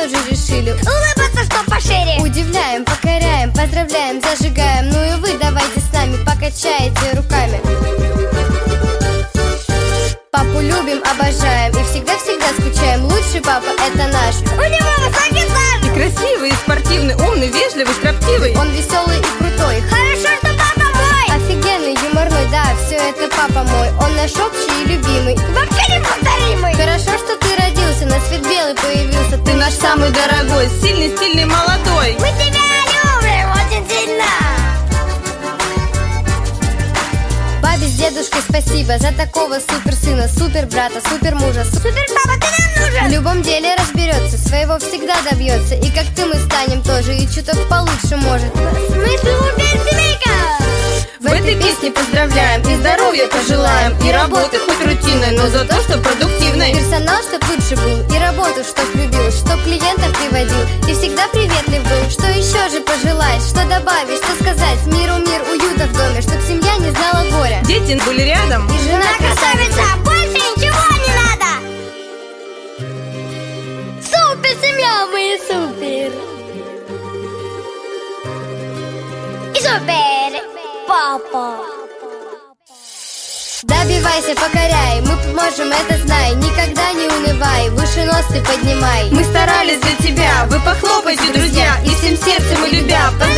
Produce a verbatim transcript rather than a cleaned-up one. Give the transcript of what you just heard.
тут же решили улыбаться, что пошире. Удивляем, покоряем, поздравляем, зажигаем. Ну и вы давайте с нами покачайте руками. Папу любим, обожаем и всегда-всегда скучаем. Лучший папа это наш. У него высокий стаж. И красивый, и спортивный, умный, вежливый, строптивый. Он веселый и крутой. Хорошо, что папа мой. Офигенный, юморной, да, все это папа мой. Он наш общий и любимый, вообще неповторимый. Хорошо, что ты родился, на свет белый появился. Ты наш самый дорогой, сильный, стильный, молодой. Мы тебя любим очень сильно. Бабе с дедушкой спасибо за такого супер сына, супер брата, супер мужа. Супер папа, ты нам нужен. В любом деле разберется, своего всегда добьется. И как ты мы станем тоже, и чуток получше может. Мы супер семейка. В этой песне поздравляем, и здоровья пожелаем, и работы хоть рутинной, но зато что продуктивной. Персонал чтоб лучше был, и работу чтоб любил, чтоб клиентов приводил, и всегда приветлив был. Что еще же пожелать, что добавить, что сказать? Миру мир, уюта в доме, чтоб семья не знала горя. Дети были рядом, и жена красавица. Больше ничего не надо. Супер семья, мы супер. И супер папа. Добивайся, покоряй, мы поможем, это знай. Никогда не унывай, выше нос ты поднимай. Мы старались для тебя, вы похлопайте, друзья, и всем сердцем и любя.